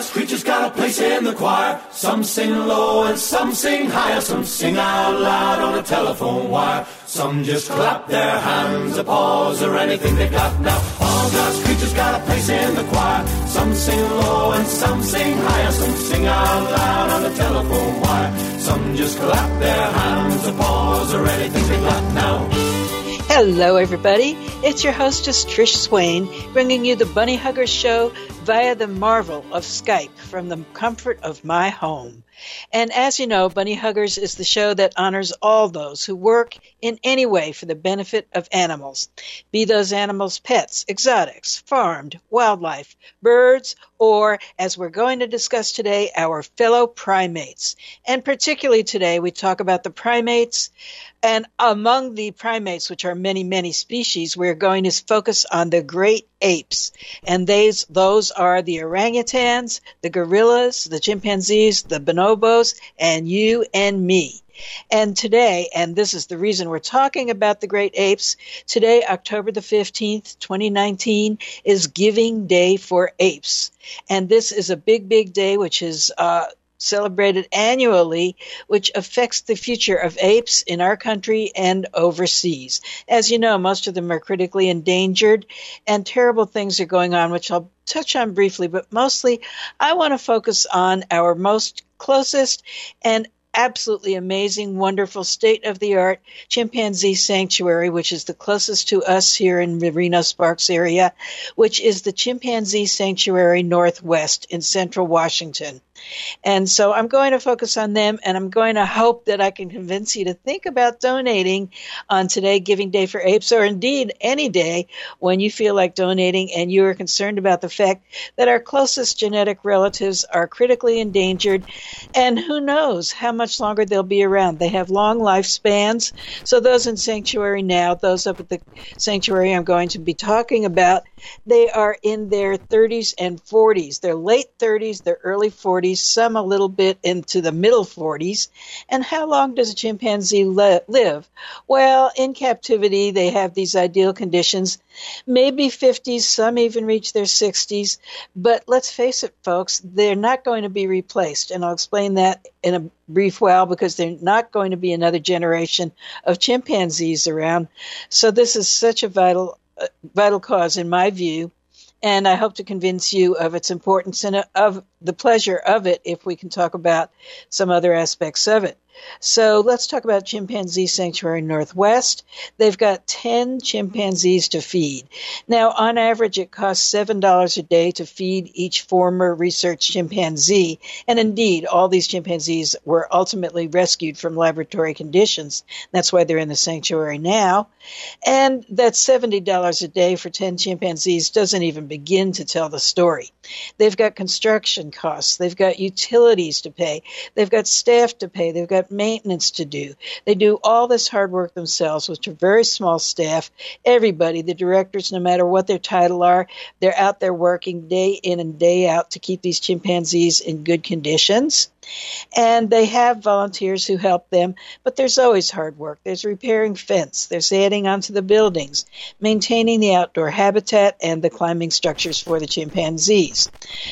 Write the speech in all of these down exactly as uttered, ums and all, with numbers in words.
God's creatures got a place in the choir. Some sing low and some sing higher. Some sing out loud on a telephone wire. Some just clap their hands, applause, or anything they got. Now all God's creatures got a place in the choir. Some sing low and some sing higher. Some sing out loud on the telephone wire. Some just clap their hands, applause, or anything they got. Now hello, everybody. It's your hostess, Trish Swain, bringing you the Bunny Huggers Show via the marvel of Skype from the comfort of my home. And as you know, Bunny Huggers is the show that honors all those who work in any way for the benefit of animals, be those animals pets, exotics, farmed, wildlife, birds, or, as we're going to discuss today, our fellow primates. And particularly today, we talk about the primates. And among the primates, which are many, many species, we're going to focus on the great apes. And these, those are the orangutans, the gorillas, the chimpanzees, the bonobos, and you and me. And today, and this is the reason we're talking about the great apes, today, October the fifteenth, twenty nineteen, is Giving Day for Apes. And this is a big, big day, which is uh celebrated annually, which affects the future of apes in our country and overseas. As you know, most of them are critically endangered, and terrible things are going on, which I'll touch on briefly, but mostly I want to focus on our most closest and absolutely amazing, wonderful, state-of-the-art chimpanzee sanctuary, which is the closest to us here in the Reno-Sparks area, which is the Chimpanzee Sanctuary Northwest in central Washington. And so I'm going to focus on them, and I'm going to hope that I can convince you to think about donating on today, Giving Day for Apes, or indeed any day when you feel like donating and you are concerned about the fact that our closest genetic relatives are critically endangered, and who knows how much longer they'll be around. They have long lifespans. So those in sanctuary now, those up at the sanctuary I'm going to be talking about, they are in their thirties and forties. They're late thirties, they're early forties, some a little bit into the middle forties. And how long does a chimpanzee le- live? Well, in captivity, they have these ideal conditions, maybe fifties, some even reach their sixties. But let's face it, folks, they're not going to be replaced. And I'll explain that in a brief while, because there's not going to be another generation of chimpanzees around. So this is such a vital, uh, vital cause in my view. And I hope to convince you of its importance and of the pleasure of it if we can talk about some other aspects of it. So let's talk about Chimpanzee Sanctuary Northwest. They've got ten chimpanzees to feed. Now, on average, it costs seven dollars a day to feed each former research chimpanzee. And indeed, all these chimpanzees were ultimately rescued from laboratory conditions. That's why they're in the sanctuary now. And that seventy dollars a day for ten chimpanzees doesn't even begin to tell the story. They've got construction costs. They've got utilities to pay. They've got staff to pay. They've got maintenance to do. They do all this hard work themselves, which are very small staff. Everybody, the directors, no matter what their title are, they're out there working day in and day out to keep these chimpanzees in good conditions. And they have volunteers who help them, but there's always hard work. There's repairing fence. There's adding onto the buildings, maintaining the outdoor habitat and the climbing structures for the chimpanzees.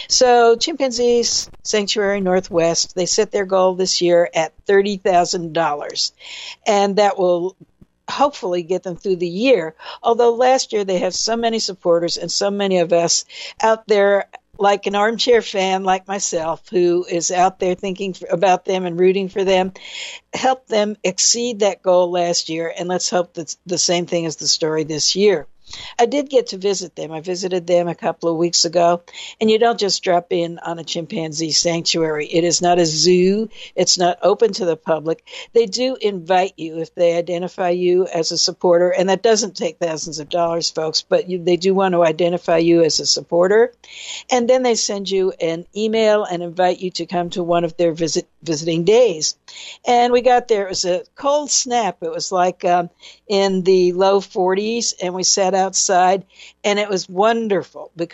So Chimpanzee Sanctuary Northwest, they set their goal this year at thirty thousand dollars, and that will hopefully get them through the year. Although last year they have so many supporters and so many of us out there, like an armchair fan like myself, who is out there thinking about them and rooting for them, help them exceed that goal last year. And let's hope that the same thing is the story this year. I did get to visit them. I visited them a couple of weeks ago, and you don't just drop in on a chimpanzee sanctuary. It is not a zoo. It's not open to the public. They do invite you if they identify you as a supporter, and that doesn't take thousands of dollars, folks, but you, they do want to identify you as a supporter. And then they send you an email and invite you to come to one of their visit visiting days. And we got there. It was a cold snap. It was like um, in the low forties, and we sat outside, and it was wonderful because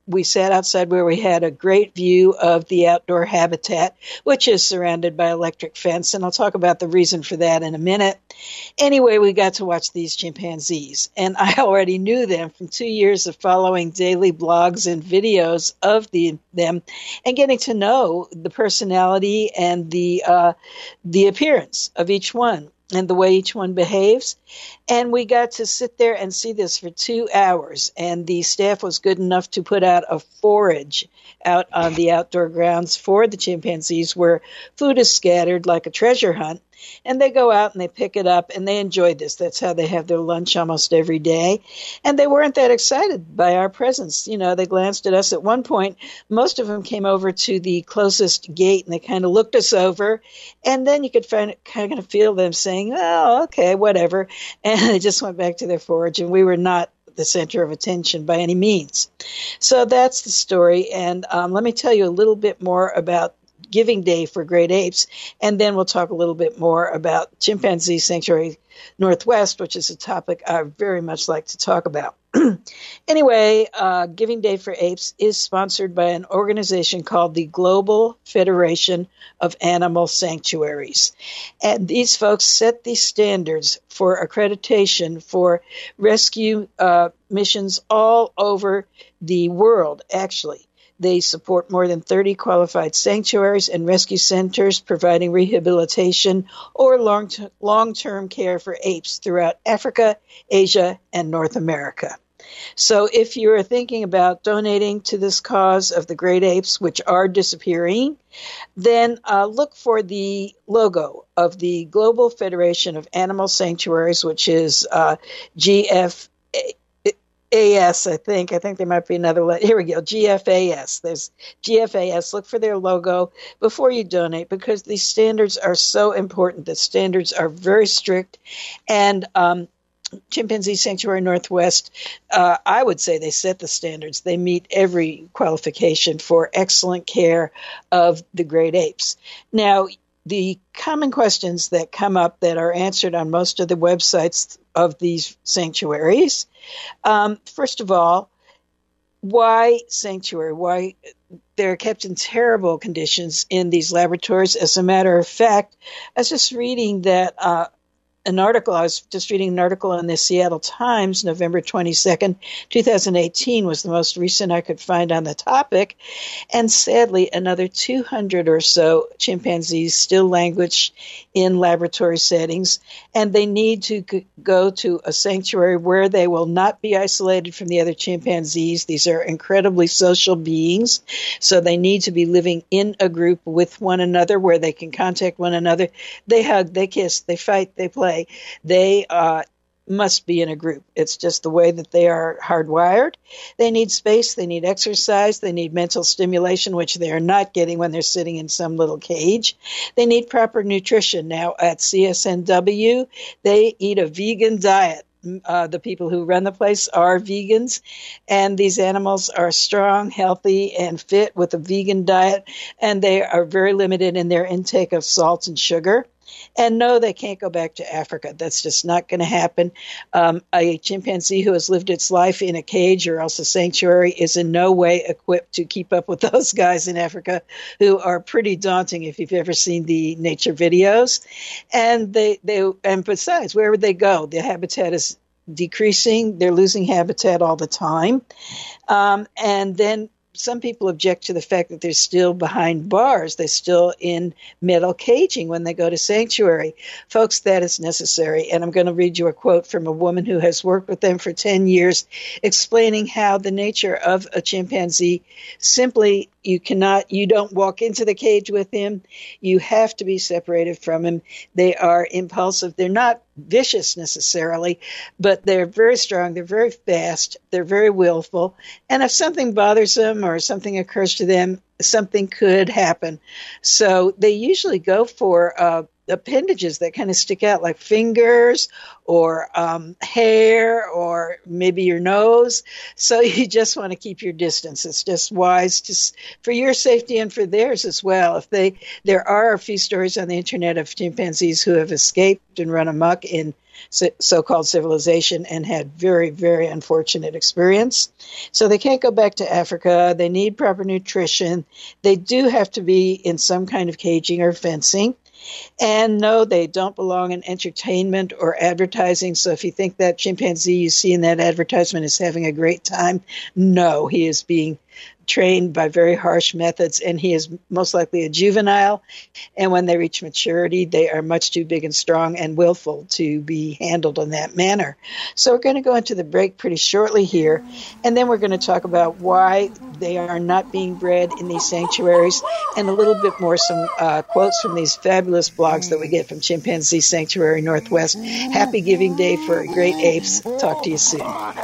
we sat outside where we had a great view of the outdoor habitat, which is surrounded by electric fence, and I'll talk about the reason for that in a minute. Anyway, we got to watch these chimpanzees, and I already knew them from two years of following daily blogs and videos of the them and getting to know the personality and the uh, the appearance of each one and the way each one behaves. And we got to sit there and see this for two hours. And the staff was good enough to put out a forage out on the outdoor grounds for the chimpanzees where food is scattered like a treasure hunt. And they go out and they pick it up, and they enjoyed this. That's how they have their lunch almost every day. And they weren't that excited by our presence. You know, they glanced at us at one point. Most of them came over to the closest gate, and they kind of looked us over. And then you could find, kind of feel them saying, oh, okay, whatever. And they just went back to their forage, and we were not the center of attention by any means. So that's the story. And um, let me tell you a little bit more about Giving Day for Great Apes, and then we'll talk a little bit more about Chimpanzee Sanctuary Northwest, which is a topic I very much like to talk about. Anyway, uh, Giving Day for Apes is sponsored by an organization called the Global Federation of Animal Sanctuaries. And these folks set the standards for accreditation for rescue uh, missions all over the world, actually. They support more than thirty qualified sanctuaries and rescue centers providing rehabilitation or long t- long-term care for apes throughout Africa, Asia, and North America. So if you're thinking about donating to this cause of the great apes, which are disappearing, then uh, look for the logo of the Global Federation of Animal Sanctuaries, which is uh, G F A. A S, I think. I think there might be another letter. Here we go, G F A S. There's G F A S. Look for their logo before you donate, because these standards are so important. The standards are very strict. And um, Chimpanzee Sanctuary Northwest, uh, I would say they set the standards. They meet every qualification for excellent care of the great apes. Now, the common questions that come up that are answered on most of the websites of these sanctuaries, um, first of all, why sanctuary? Why they're kept in terrible conditions in these laboratories? As a matter of fact, I was just reading that uh, an article, I was just reading an article in the Seattle Times, November twenty-second, twenty eighteen was the most recent I could find on the topic. And sadly, another two hundred or so chimpanzees still languish in laboratory settings, and they need to g- go to a sanctuary where they will not be isolated from the other chimpanzees. These are incredibly social beings, so they need to be living in a group with one another where they can contact one another. They hug, they kiss, they fight, they play. They uh, must be in a group. It's just the way that they are hardwired. They need space. They need exercise. They need mental stimulation, which they are not getting when they're sitting in some little cage. They need proper nutrition. Now, at C S N W, they eat a vegan diet. Uh, the people who run the place are vegans, and these animals are strong, healthy, and fit with a vegan diet, and they are very limited in their intake of salt and sugar. And no, they can't go back to Africa. That's just not going to happen. Um, a chimpanzee who has lived its life in a cage or else a sanctuary is in no way equipped to keep up with those guys in Africa, who are pretty daunting if you've ever seen the nature videos. And they, they, and besides, where would they go? The habitat is decreasing. They're losing habitat all the time. Um, and then some people object to the fact that they're still behind bars. They're still in metal caging when they go to sanctuary. Folks, that is necessary. And I'm going to read you a quote from a woman who has worked with them for ten years, explaining how the nature of a chimpanzee simply, you cannot, you don't walk into the cage with him. You have to be separated from him. They are impulsive. They're not vicious necessarily, but they're very strong. They're very fast. They're very willful. And if something bothers them or something occurs to them, something could happen. So they usually go for uh, appendages that kind of stick out, like fingers or um, hair or maybe your nose. So you just want to keep your distance. It's just wise, just for your safety and for theirs as well. If they, there are a few stories on the internet of chimpanzees who have escaped and run amok in so-called civilization and had very, very unfortunate experience. So they can't go back to Africa. They need proper nutrition. They do have to be in some kind of caging or fencing. And no, they don't belong in entertainment or advertising. So if you think that chimpanzee you see in that advertisement is having a great time, no, he is being trained by very harsh methods, and he is most likely a juvenile. And when they reach maturity, they are much too big and strong and willful to be handled in that manner. So we're going to go into the break pretty shortly here, and then we're going to talk about why they are not being bred in these sanctuaries, and a little bit more, some uh, quotes from these fabulous blogs that we get from Chimpanzee Sanctuary Northwest. Happy Giving Day for Great Apes. Talk to you soon.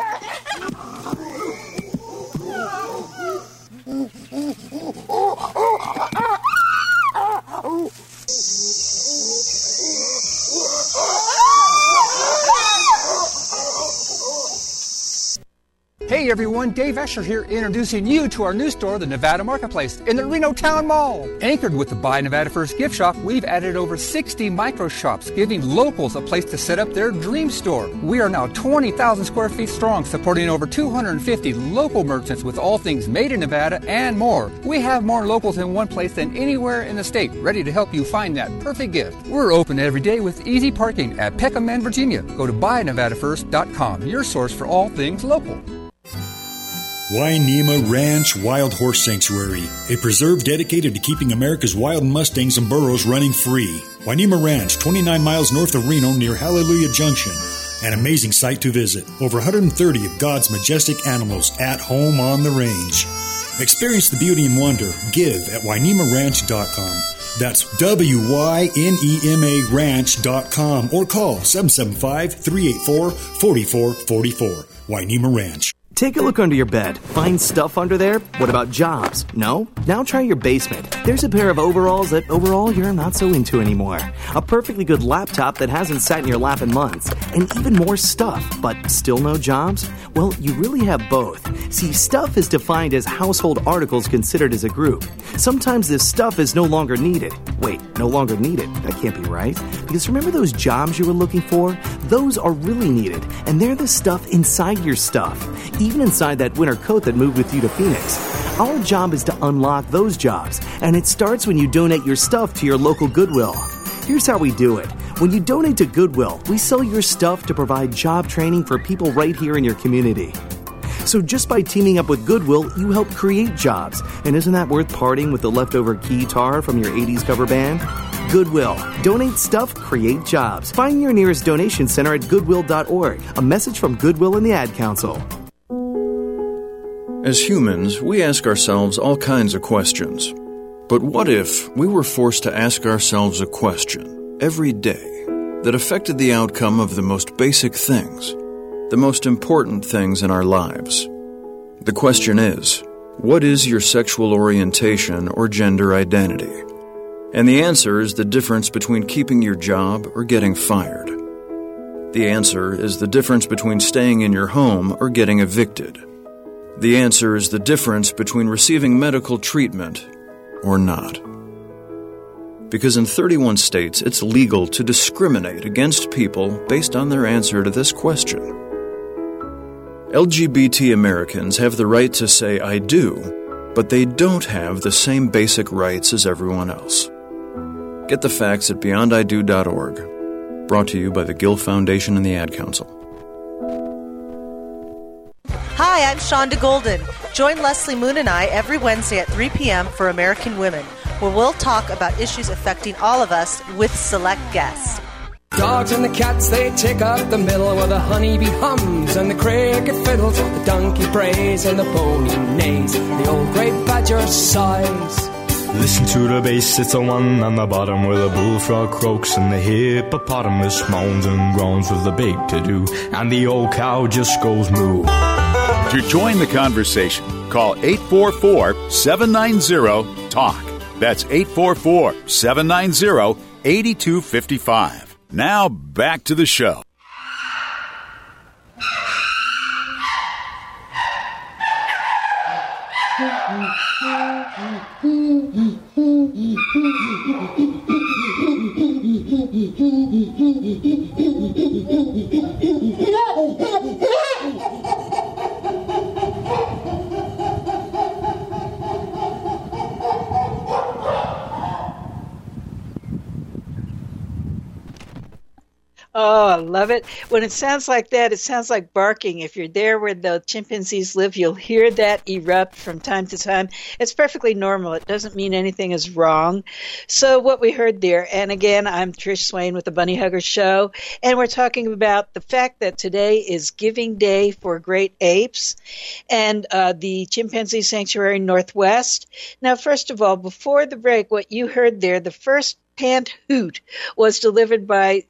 Hey everyone, Dave Escher here, introducing you to our new store, the Nevada Marketplace, in the Reno Town Mall. Anchored with the Buy Nevada First gift shop, we've added over sixty micro shops, giving locals a place to set up their dream store. We are now twenty thousand square feet strong, supporting over two hundred fifty local merchants with all things made in Nevada and more. We have more locals in one place than anywhere in the state, ready to help you find that perfect gift. We're open every day with easy parking at Peckham and Virginia. Go to buy nevada first dot com, your source for all things local. Wainema Ranch Wild Horse Sanctuary, a preserve dedicated to keeping America's wild Mustangs and burros running free. Wainema Ranch, twenty-nine miles north of Reno near Hallelujah Junction. An amazing site to visit. Over one hundred thirty of God's majestic animals at home on the range. Experience the beauty and wonder. Give at wainema ranch dot com. That's W Y N E M A ranch dot com or call seven seven five, three eight four, four four four four. Wainema Ranch. Take a look under your bed. Find stuff under there? What about jobs? No? Now try your basement. There's a pair of overalls that overall you're not so into anymore. A perfectly good laptop that hasn't sat in your lap in months. And even more stuff, but still no jobs? Well, you really have both. See, stuff is defined as household articles considered as a group. Sometimes this stuff is no longer needed. Wait, no longer needed? That can't be right. Because remember those jobs you were looking for? Those are really needed, and they're the stuff inside your stuff. Even inside that winter coat that moved with you to Phoenix. Our job is to unlock those jobs, and it starts when you donate your stuff to your local Goodwill. Here's how we do it. When you donate to Goodwill, we sell your stuff to provide job training for people right here in your community. So just by teaming up with Goodwill, you help create jobs. And isn't that worth parting with the leftover guitar from your eighties cover band? Goodwill. Donate stuff, create jobs. Find your nearest donation center at goodwill dot org. A message from Goodwill and the Ad Council. As humans, we ask ourselves all kinds of questions. But what if we were forced to ask ourselves a question every day that affected the outcome of the most basic things, the most important things in our lives? The question is, what is your sexual orientation or gender identity? And the answer is the difference between keeping your job or getting fired. The answer is the difference between staying in your home or getting evicted. The answer is the difference between receiving medical treatment or not. Because in thirty-one states, it's legal to discriminate against people based on their answer to this question. L G B T Americans have the right to say I do, but they don't have the same basic rights as everyone else. Get the facts at beyond I do dot org. Brought to you by the Gill Foundation and the Ad Council. Hi, I'm Shonda Golden. Join Leslie Moon and I every Wednesday at three p.m. for American Women, where we'll talk about issues affecting all of us with select guests. Dogs and the cats, they take up the middle where the honeybee hums and the cricket fiddles, the donkey brays and the pony neighs, the old grey badger sighs. Listen to the bass, it's a one on the bottom where the bullfrog croaks and the hippopotamus moans and groans with the big to-do, and the old cow just goes moo. To join the conversation, call eight four four, seven nine zero, talk. That's eight four four, seven nine zero, eight two five five. Now back to the show. Oh, I love it. When it sounds like that, it sounds like barking. If you're there where the chimpanzees live, you'll hear that erupt from time to time. It's perfectly normal. It doesn't mean anything is wrong. So what we heard there, and again, I'm Trish Swain with the Bunny Hugger Show, and we're talking about the fact that today is Giving Day for Great Apes and uh, the Chimpanzee Sanctuary Northwest. Now, first of all, before the break, what you heard there, the first pant hoot was delivered by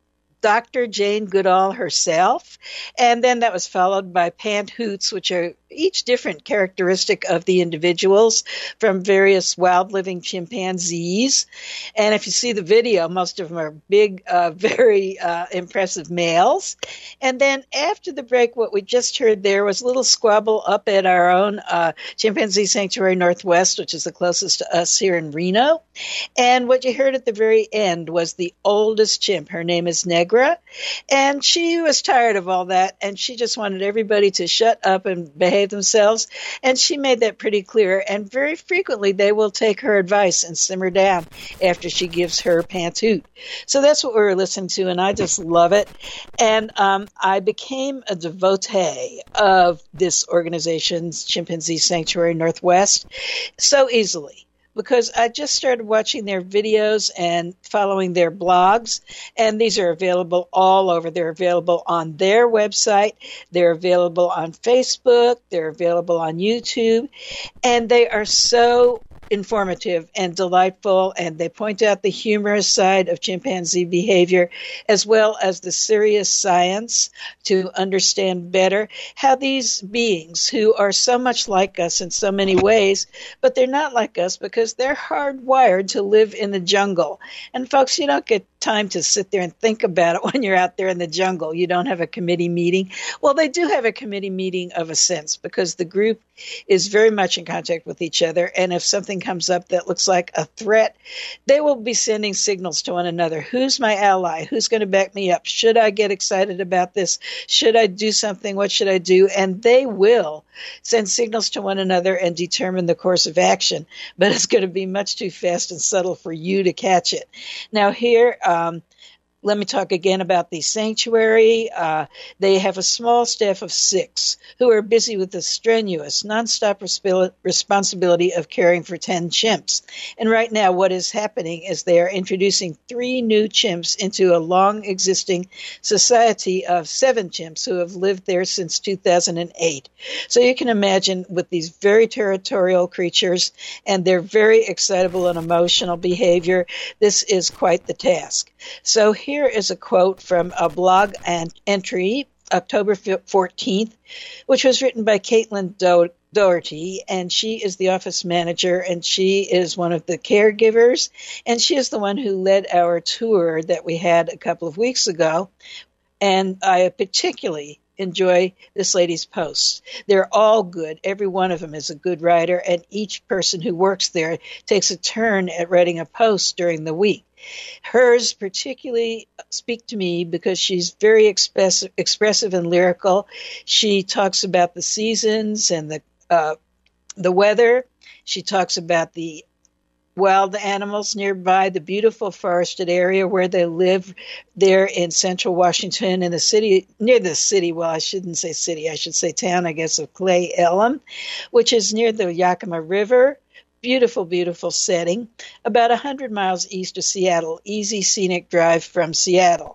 Doctor Jane Goodall herself, and then that was followed by pant hoots, which are each different characteristic of the individuals from various wild living chimpanzees. And if you see the video, most of them are big, uh, very uh, impressive males. And then after the break, what we just heard there was a little squabble up at our own uh, Chimpanzee Sanctuary Northwest, which is the closest to us here in Reno. And what you heard at the very end was the oldest chimp. Her name is Negra, and she was tired of all that, and she just wanted everybody to shut up and behave themselves, and she made that pretty clear. And very frequently they will take her advice and simmer down after she gives her panthoot. So that's what we were listening to, and I just love it. And um, I became a devotee of this organization's Chimpanzee Sanctuary Northwest so easily, because I just started watching their videos and following their blogs, and these are available all over. They're available on their website, they're available on Facebook, they're available on YouTube, and they are so informative and delightful, and they point out the humorous side of chimpanzee behavior as well as the serious science to understand better how these beings who are so much like us in so many ways, but they're not like us because they're hardwired to live in the jungle. And folks, you don't get time to sit there and think about it when you're out there in the jungle. You don't have a committee meeting. Well, they do have a committee meeting of a sense, because the group is very much in contact with each other, and if something comes up that looks like a threat, they will be sending signals to one another. Who's my ally? Who's going to back me up? Should I get excited about this? Should I do something? What should I do? And they will send signals to one another and determine the course of action, but it's going to be much too fast and subtle for you to catch it. Now here, um, let me talk again about the sanctuary. Uh, they have a small staff of six who are busy with the strenuous, nonstop resp- responsibility of caring for ten chimps. And right now what is happening is they are introducing three new chimps into a long-existing society of seven chimps who have lived there since two thousand eight. So you can imagine with these very territorial creatures and their very excitable and emotional behavior, this is quite the task. So here Here is a quote from a blog and entry, October fourteenth, which was written by Caitlin Do- Doherty, and she is the office manager, and she is one of the caregivers, and she is the one who led our tour that we had a couple of weeks ago. And I particularly enjoy this lady's posts. They're all good. Every one of them is a good writer, and each person who works there takes a turn at writing a post during the week. Hers particularly speak to me because she's very expressive, expressive and lyrical. She talks about the seasons and the uh, the weather. She talks about the wild animals nearby, the beautiful forested area where they live there in central Washington, in the city, near the city, well, I shouldn't say city, I should say town, I guess, of Clay Elum, which is near the Yakima River. Beautiful, beautiful setting, about one hundred miles east of Seattle, easy scenic drive from Seattle.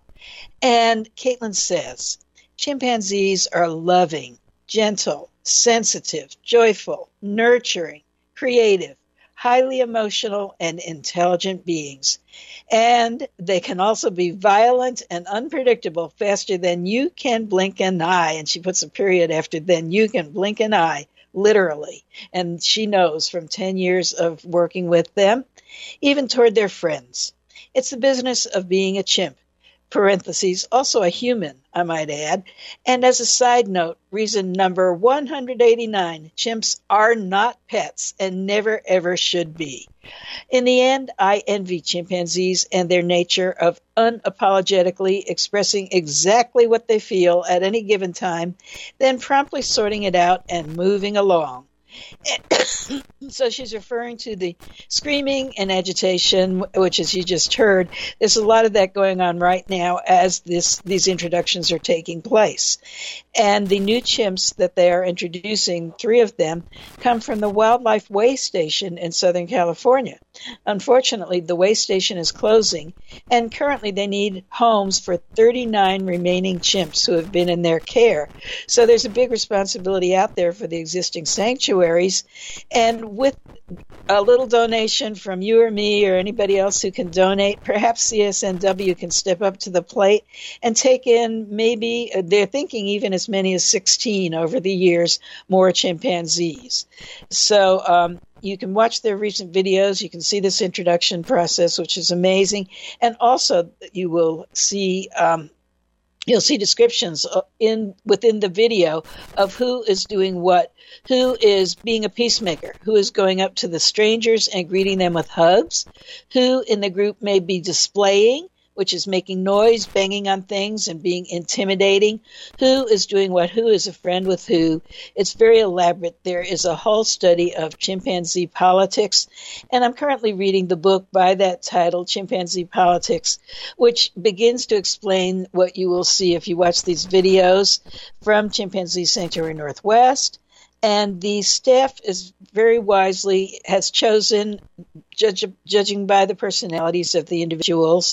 And Caitlin says, chimpanzees are loving, gentle, sensitive, joyful, nurturing, creative, highly emotional, and intelligent beings. And they can also be violent and unpredictable faster than you can blink an eye. And she puts a period after then you can blink an eye. Literally. And she knows from ten years of working with them, even toward their friends. It's the business of being a chimp. Parentheses, also a human, I might add. And as a side note, reason number one hundred eighty-nine, chimps are not pets and never ever should be. In the end, I envy chimpanzees and their nature of unapologetically expressing exactly what they feel at any given time, then promptly sorting it out and moving along. So she's referring to the screaming and agitation, which, as you just heard, there's a lot of that going on right now as this these introductions are taking place. And the new chimps that they are introducing, three of them, come from the Wildlife Way Station in Southern California. Unfortunately, the way station is closing, and currently they need homes for thirty-nine remaining chimps who have been in their care. So there's a big responsibility out there for the existing sanctuaries, and with a little donation from you or me or anybody else who can donate, perhaps C S N W can step up to the plate and take in maybe, they're thinking even as many as sixteen over the years, more chimpanzees. So um, you can watch their recent videos. You can see this introduction process, which is amazing. And also you will see um, You'll see descriptions in within the video of who is doing what, who is being a peacemaker, who is going up to the strangers and greeting them with hugs, who in the group may be displaying, which is making noise, banging on things, and being intimidating. Who is doing what? Who is a friend with who? It's very elaborate. There is a whole study of chimpanzee politics, and I'm currently reading the book by that title, Chimpanzee Politics, which begins to explain what you will see if you watch these videos from Chimpanzee Sanctuary Northwest. And the staff is very wisely has chosen, judge, judging by the personalities of the individuals,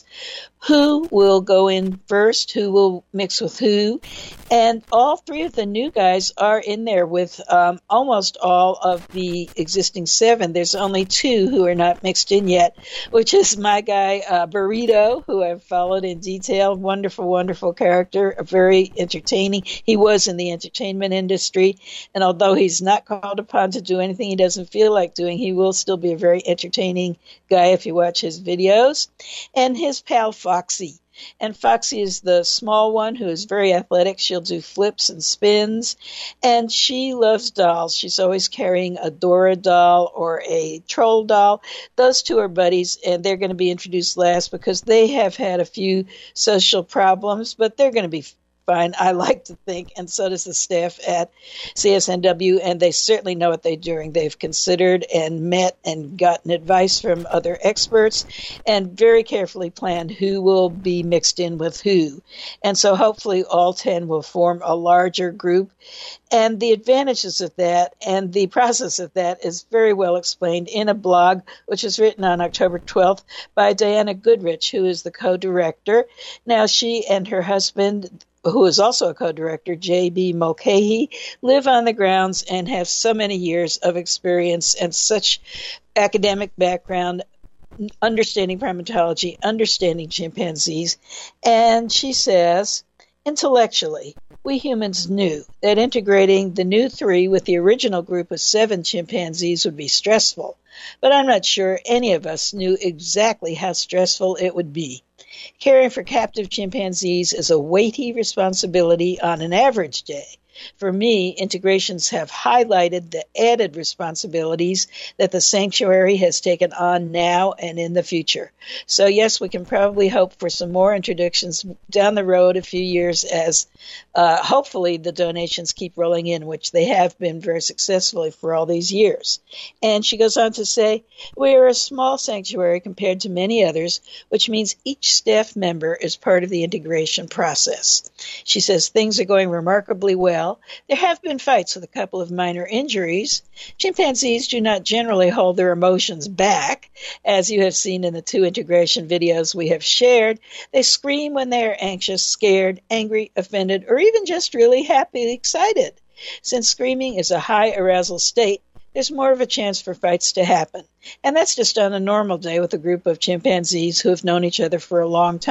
who will go in first, who will mix with who. And all three of the new guys are in there with um, almost all of the existing seven. There's only two who are not mixed in yet, which is my guy, uh, Burrito, who I've followed in detail. Wonderful, wonderful character, very entertaining. He was in the entertainment industry, and although he's not called upon to do anything he doesn't feel like doing, he will still be a very entertaining guy if you watch his videos. And his pal Foxy. And Foxy is the small one who is very athletic. She'll do flips and spins. And she loves dolls. She's always carrying a Dora doll or a troll doll. Those two are buddies, and they're going to be introduced last because they have had a few social problems, but they're going to be fine, I like to think, and so does the staff at C S N W, and they certainly know what they're doing. They've considered and met and gotten advice from other experts and very carefully planned who will be mixed in with who. And so hopefully all ten will form a larger group. And the advantages of that and the process of that is very well explained in a blog, which was written on October twelfth by Diana Goodrich, who is the co-director. Now, she and her husband, who is also a co-director, J B Mulcahy, live on the grounds and have so many years of experience and such academic background, understanding primatology, understanding chimpanzees. And she says, intellectually, we humans knew that integrating the new three with the original group of seven chimpanzees would be stressful, but I'm not sure any of us knew exactly how stressful it would be. Caring for captive chimpanzees is a weighty responsibility on an average day. For me, integrations have highlighted the added responsibilities that the sanctuary has taken on now and in the future. So yes, we can probably hope for some more introductions down the road a few years as uh, hopefully the donations keep rolling in, which they have been very successfully for all these years. And she goes on to say, we are a small sanctuary compared to many others, which means each staff member is part of the integration process. She says things are going remarkably well. There have been fights with a couple of minor injuries. Chimpanzees do not generally hold their emotions back. As you have seen in the two integration videos we have shared, they scream when they are anxious, scared, angry, offended, or even just really happy, excited. Since screaming is a high arousal state, there's more of a chance for fights to happen. And that's just on a normal day with a group of chimpanzees who have known each other for a long time.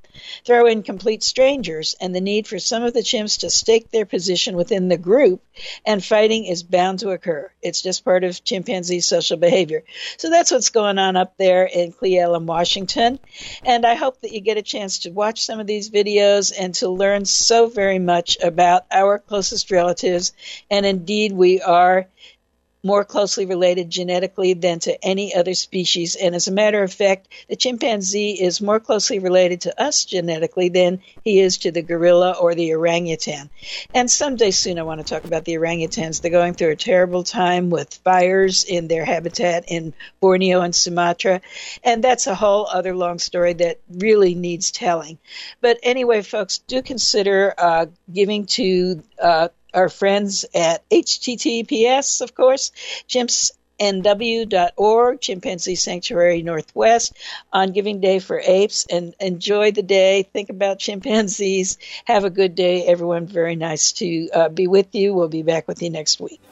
Throw in complete strangers and the need for some of the chimps to stake their position within the group, and fighting is bound to occur. It's just part of chimpanzee social behavior. So that's what's going on up there in Cle Elum, Washington. And I hope that you get a chance to watch some of these videos and to learn so very much about our closest relatives. And indeed, we are more closely related genetically than to any other species. And as a matter of fact, the chimpanzee is more closely related to us genetically than he is to the gorilla or the orangutan. And someday soon I want to talk about the orangutans. They're going through a terrible time with fires in their habitat in Borneo and Sumatra. And that's a whole other long story that really needs telling. But anyway, folks, do consider uh, giving to uh, our friends at H T T P S, of course, chimps N W dot org, Chimpanzee Sanctuary Northwest, on Giving Day for Apes. And enjoy the day. Think about chimpanzees. Have a good day, everyone. Very nice to uh, be with you. We'll be back with you next week.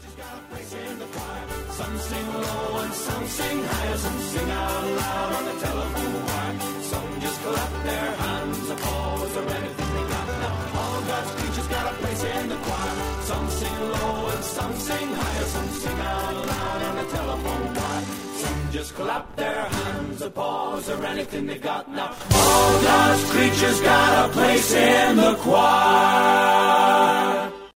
Some sing low and some sing high, some sing out loud on the telephone wire. Some just clap their hands, applause, or anything they got. Now all God's creatures got a place in the choir. Some sing low and some sing high, some sing out loud on the telephone wire. Some just clap their hands, applause, or anything they got. Now all God's creatures got a place in the choir.